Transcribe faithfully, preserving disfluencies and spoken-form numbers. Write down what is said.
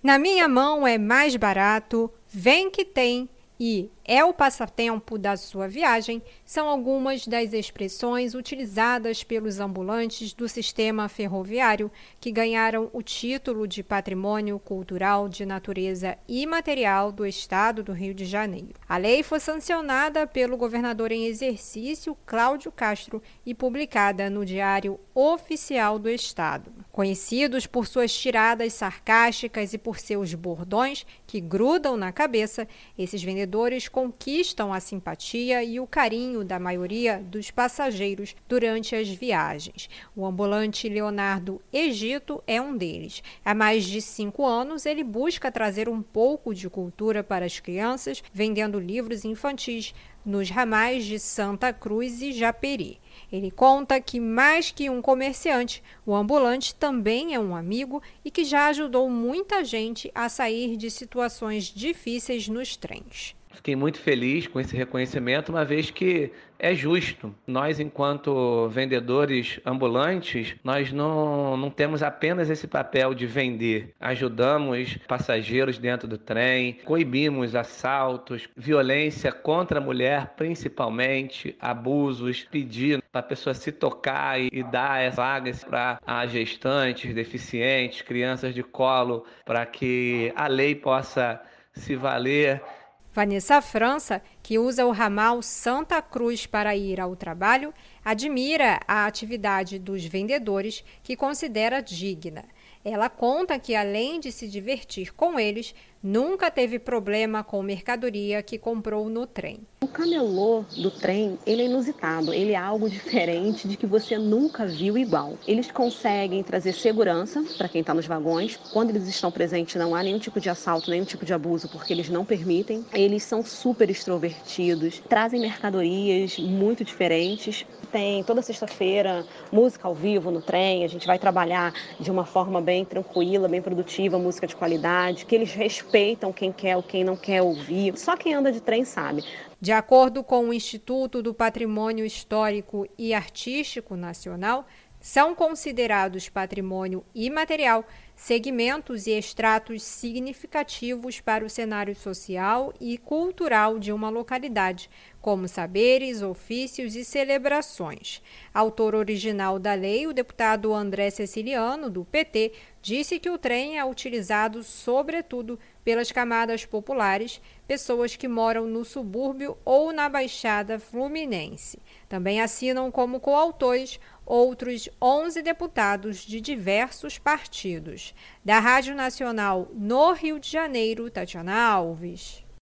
Na minha mão é mais barato, vem que tem e é o passatempo da sua viagem são algumas das expressões utilizadas pelos ambulantes do sistema ferroviário que ganharam o título de Patrimônio Cultural de Natureza Imaterial do Estado do Rio de Janeiro. A lei foi sancionada pelo governador em exercício, Cláudio Castro, e publicada no Diário Oficial do Estado. Conhecidos por suas tiradas sarcásticas e por seus bordões que grudam na cabeça, esses vendedores conquistam a simpatia e o carinho da maioria dos passageiros durante as viagens. O ambulante Leonardo Egito é um deles. Há mais de cinco anos, ele busca trazer um pouco de cultura para as crianças, vendendo livros infantis nos ramais de Santa Cruz e Japeri. Ele conta que, mais que um comerciante, o ambulante também é um amigo e que já ajudou muita gente a sair de situações difíceis nos trens. Fiquei muito feliz com esse reconhecimento, uma vez que é justo. Nós, enquanto vendedores ambulantes, nós não, não temos apenas esse papel de vender. Ajudamos passageiros dentro do trem, coibimos assaltos, violência contra a mulher, principalmente, abusos, pedir para a pessoa se tocar e, e dar as vagas para gestantes, deficientes, crianças de colo, para que a lei possa se valer. Vanessa França, que usa o ramal Santa Cruz para ir ao trabalho, admira a atividade dos vendedores, que considera digna. Ela conta que, além de se divertir com eles, nunca teve problema com mercadoria que comprou no trem. O camelô do trem, ele é inusitado, ele é algo diferente de que você nunca viu igual. Eles conseguem trazer segurança para quem está nos vagões. Quando eles estão presentes, não há nenhum tipo de assalto, nenhum tipo de abuso, porque eles não permitem. Eles são super extrovertidos, trazem mercadorias muito diferentes. Tem toda sexta-feira música ao vivo no trem, a gente vai trabalhar de uma forma bem tranquila, bem produtiva, música de qualidade, que eles respeitam quem quer ou quem não quer ouvir. Só quem anda de trem sabe. De acordo com o Instituto do Patrimônio Histórico e Artístico Nacional, são considerados patrimônio imaterial segmentos e extratos significativos para o cenário social e cultural de uma localidade, como saberes, ofícios e celebrações. Autor original da lei, o deputado André Ceciliano, do P T, disse que o trem é utilizado sobretudo pelas camadas populares, pessoas que moram no subúrbio ou na Baixada Fluminense. Também assinam como coautores outros onze deputados de diversos partidos. Da Rádio Nacional no Rio de Janeiro, Tatiana Alves.